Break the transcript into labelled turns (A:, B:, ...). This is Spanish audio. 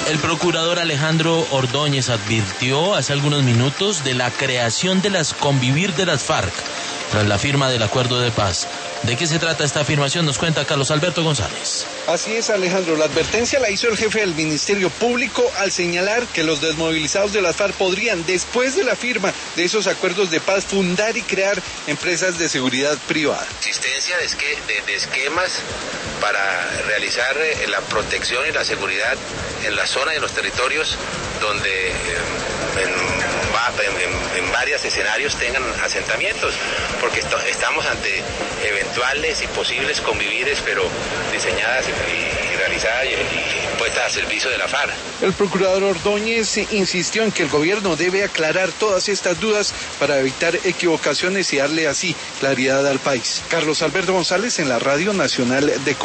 A: El procurador Alejandro Ordóñez advirtió hace algunos minutos de la creación de las Convivir de las FARC tras la firma del acuerdo de paz. ¿De qué se trata esta afirmación? Nos cuenta Carlos Alberto González.
B: Así es, Alejandro. La advertencia la hizo el jefe del Ministerio Público al señalar que los desmovilizados de las FARC podrían, después de la firma de esos acuerdos de paz, fundar y crear empresas de seguridad privada.
C: Existencia de esquemas para realizar la protección y la seguridad en la zona y en los territorios donde en varios escenarios tengan asentamientos, porque estamos ante eventuales y posibles convivires, pero diseñadas y realizadas y puestas a servicio de la FARC.
B: El procurador Ordóñez insistió en que el gobierno debe aclarar todas estas dudas para evitar equivocaciones y darle así claridad al país. Carlos Alberto González en la Radio Nacional de Colombia.